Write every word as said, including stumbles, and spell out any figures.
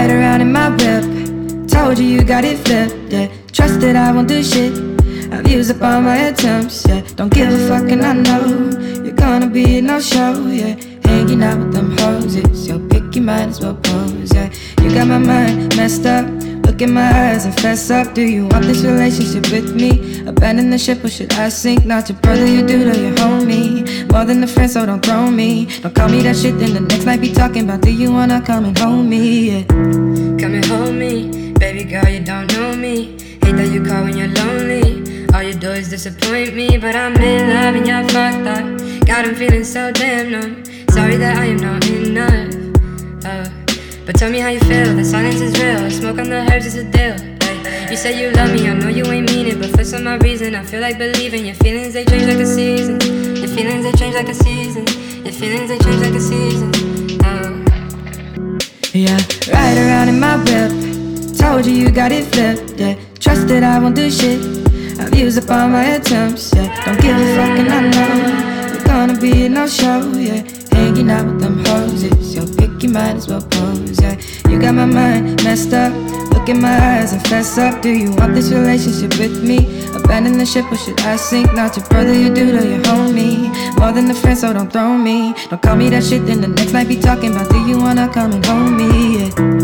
Ride around in my whip, told you you got it flipped, yeah. Trust that I won't do shit, I've used up all my attempts, yeah. Don't give a fuck and I know you're gonna be a no-show, yeah. Hanging out with them hoes, it's your pick, you might as well pose, yeah. You got my mind messed up, look in my eyes and fess up. Do you want this relationship with me? Abandon the ship or should I sink? Not your brother, your dude or your homie. More than a friend, so don't throw me. Don't call me that shit, then the next night be talking about do you wanna come and hold me, yeah. Come and hold me, baby girl, you don't know me. Hate that you call when you're lonely. All you do is disappoint me, but I'm in love and you're fucked up. God, I'm feeling so damn numb. Sorry that I am not enough, uh, but tell me how you feel, the silence is real. Smoke on the herbs is a deal, like, you say you love me, I know you ain't mean it, but for some odd reason I feel like believing. Your feelings, they change like a season. Your feelings, they change like a season. Your feelings, they change like a season, oh. Yeah, ride around in my whip, told you you got it flipped, yeah. Trust that I won't do shit, I've used up all my attempts, yeah. Don't give a fuck and I know you're gonna be a no-show, yeah. Hanging out with them hoes, it's your pick, you might as well pose, yeah. You got my mind messed up, look in my eyes and fess up. Do you want this relationship with me? Abandon the ship or should I sink? Not your brother, your dude or your homie. More than a friend, so don't throw me. Don't call me that shit, then the next night be talking about do you wanna come and hold me, yeah.